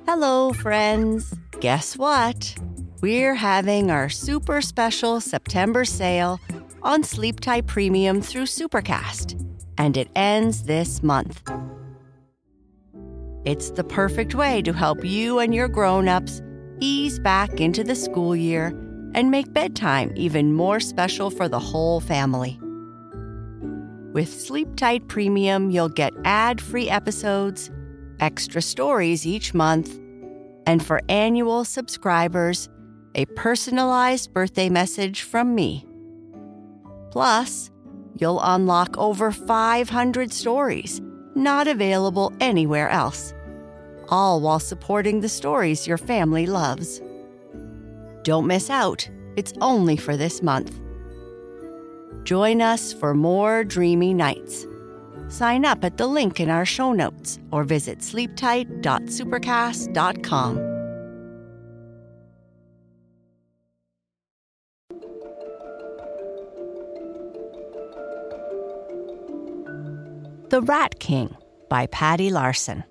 Hello, friends. Guess what? We're having our super special September sale on Sleep Tight Premium through Supercast, and it ends this month. It's the perfect way to help you and your grown-ups ease back into the school year and make bedtime even more special for the whole family. With Sleep Tight Premium, you'll get ad-free episodes, extra stories each month, and for annual subscribers, a personalized birthday message from me. Plus, you'll unlock over 500 stories not available anywhere else, all while supporting the stories your family loves. Don't miss out. It's only for this month. Join us for more dreamy nights. Sign up at the link in our show notes or visit sleeptight.supercast.com. The Rat King by Patty Larson.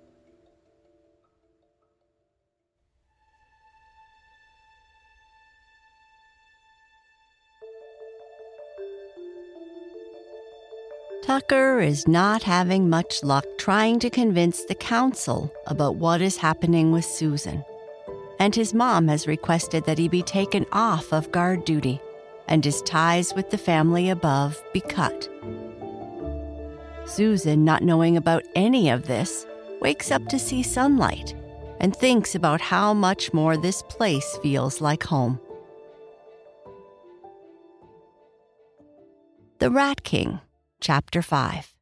Tucker is not having much luck trying to convince the council about what is happening with Susan, and his mom has requested that he be taken off of guard duty and his ties with the family above be cut. Susan, not knowing about any of this, wakes up to see sunlight and thinks about how much more this place feels like home. The Rat King, Chapter 5.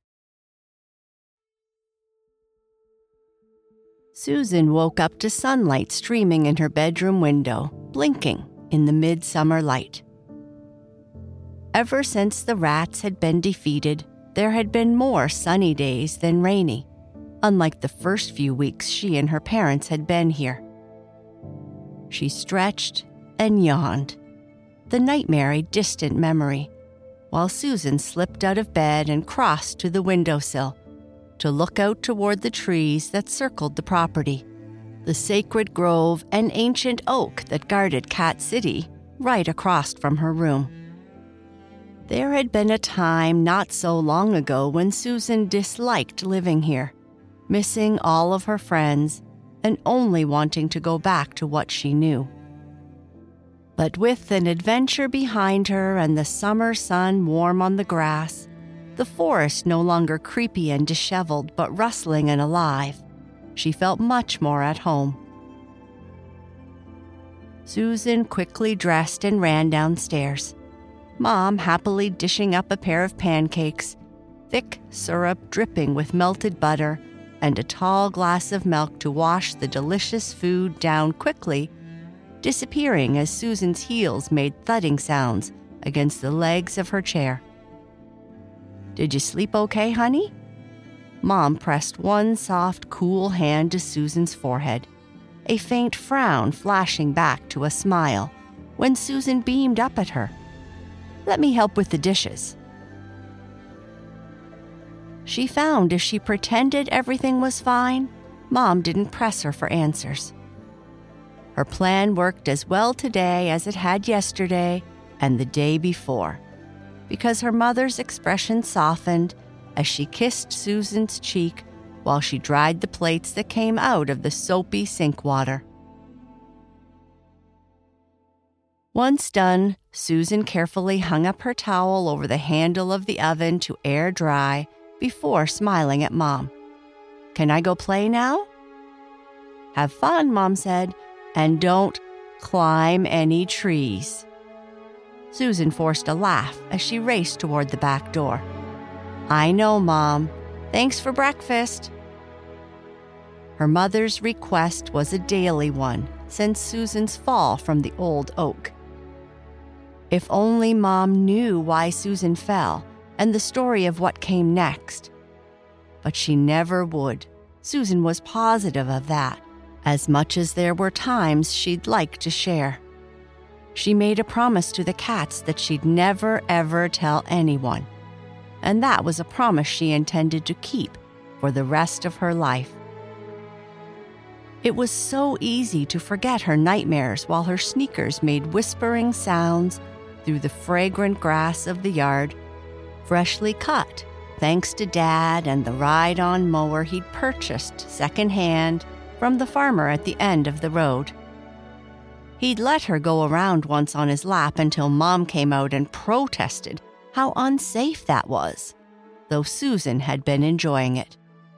Susan woke up to sunlight streaming in her bedroom window, blinking in the midsummer light. Ever since the rats had been defeated, there had been more sunny days than rainy, unlike the first few weeks she and her parents had been here. She stretched and yawned, the nightmare distant memory, while Susan slipped out of bed and crossed to the windowsill to look out toward the trees that circled the property, the sacred grove and ancient oak that guarded Cat City right across from her room. There had been a time not so long ago when Susan disliked living here, missing all of her friends and only wanting to go back to what she knew. But with an adventure behind her and the summer sun warm on the grass, the forest no longer creepy and disheveled but rustling and alive, she felt much more at home. Susan quickly dressed and ran downstairs, Mom happily dishing up a pair of pancakes, thick syrup dripping with melted butter, and a tall glass of milk to wash the delicious food down quickly, disappearing as Susan's heels made thudding sounds against the legs of her chair. "Did you sleep okay, honey?" Mom pressed one soft, cool hand to Susan's forehead, a faint frown flashing back to a smile when Susan beamed up at her. "Let me help with the dishes." She found if she pretended everything was fine, Mom didn't press her for answers. Her plan worked as well today as it had yesterday and the day before, because her mother's expression softened as she kissed Susan's cheek while she dried the plates that came out of the soapy sink water. Once done, Susan carefully hung up her towel over the handle of the oven to air dry before smiling at Mom. "Can I go play now?" "Have fun," Mom said, "and don't climb any trees." Susan forced a laugh as she raced toward the back door. "I know, Mom. Thanks for breakfast." Her mother's request was a daily one since Susan's fall from the old oak. If only Mom knew why Susan fell and the story of what came next. But she never would. Susan was positive of that, as much as there were times she'd like to share. She made a promise to the cats that she'd never, ever tell anyone. And that was a promise she intended to keep for the rest of her life. It was so easy to forget her nightmares while her sneakers made whispering sounds through the fragrant grass of the yard, freshly cut, thanks to Dad and the ride-on mower he'd purchased secondhand from the farmer at the end of the road. He'd let her go around once on his lap until Mom came out and protested how unsafe that was, though Susan had been enjoying it.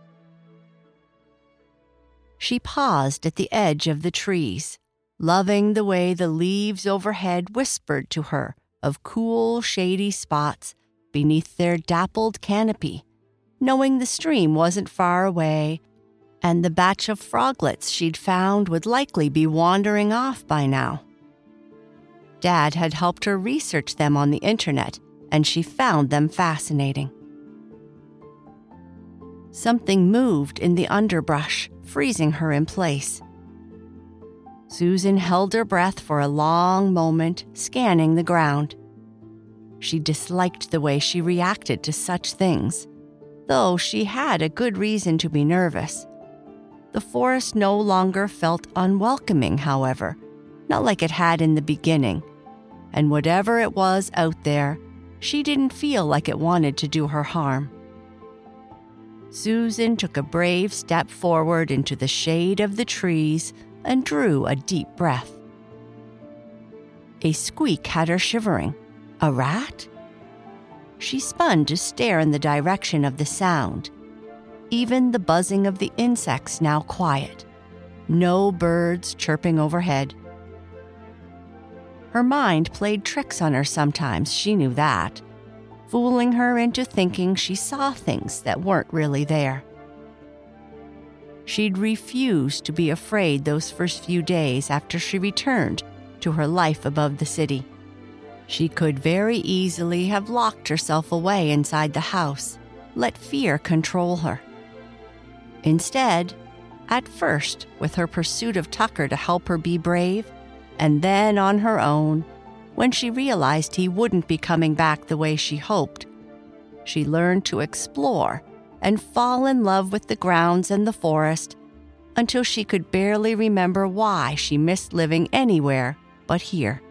She paused at the edge of the trees, loving the way the leaves overhead whispered to her of cool, shady spots beneath their dappled canopy, knowing the stream wasn't far away and the batch of froglets she'd found would likely be wandering off by now. Dad had helped her research them on the internet, and she found them fascinating. Something moved in the underbrush, freezing her in place. Susan held her breath for a long moment, scanning the ground. She disliked the way she reacted to such things, though she had a good reason to be nervous. The forest no longer felt unwelcoming, however, not like it had in the beginning, and whatever it was out there, she didn't feel like it wanted to do her harm. Susan took a brave step forward into the shade of the trees and drew a deep breath. A squeak had her shivering. A rat? She spun to stare in the direction of the sound. Even the buzzing of the insects now quiet. No birds chirping overhead. Her mind played tricks on her sometimes, she knew that, fooling her into thinking she saw things that weren't really there. She'd refused to be afraid those first few days after she returned to her life above the city. She could very easily have locked herself away inside the house, let fear control her. Instead, at first, with her pursuit of Tucker to help her be brave, and then on her own, when she realized he wouldn't be coming back the way she hoped, she learned to explore and fall in love with the grounds and the forest until she could barely remember why she missed living anywhere but here.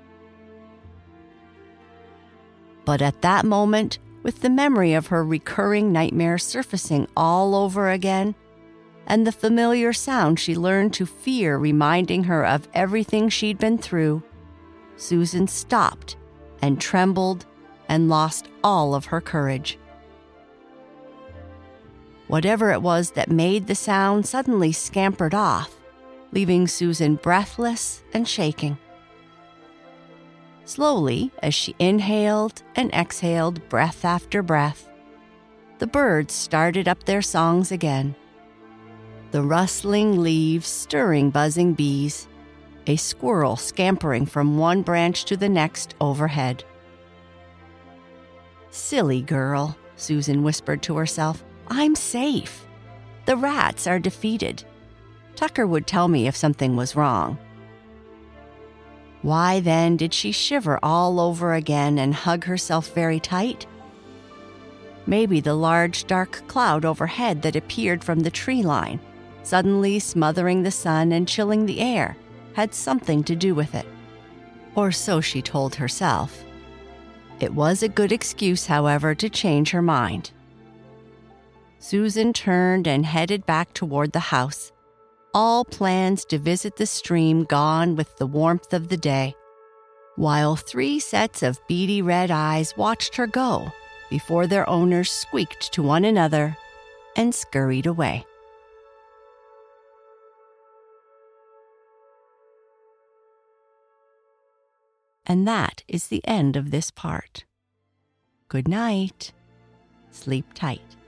But at that moment, with the memory of her recurring nightmare surfacing all over again, and the familiar sound she learned to fear reminding her of everything she'd been through, Susan stopped and trembled and lost all of her courage. Whatever it was that made the sound suddenly scampered off, leaving Susan breathless and shaking. Slowly, as she inhaled and exhaled breath after breath, the birds started up their songs again. The rustling leaves stirring buzzing bees, a squirrel scampering from one branch to the next overhead. "Silly girl," Susan whispered to herself. "I'm safe. The rats are defeated. Tucker would tell me if something was wrong." Why then did she shiver all over again and hug herself very tight? Maybe the large dark cloud overhead that appeared from the tree line, suddenly smothering the sun and chilling the air, had something to do with it. Or so she told herself. It was a good excuse, however, to change her mind. Susan turned and headed back toward the house, all plans to visit the stream gone with the warmth of the day, while 3 sets of beady red eyes watched her go before their owners squeaked to one another and scurried away. And that is the end of this part. Good night. Sleep tight.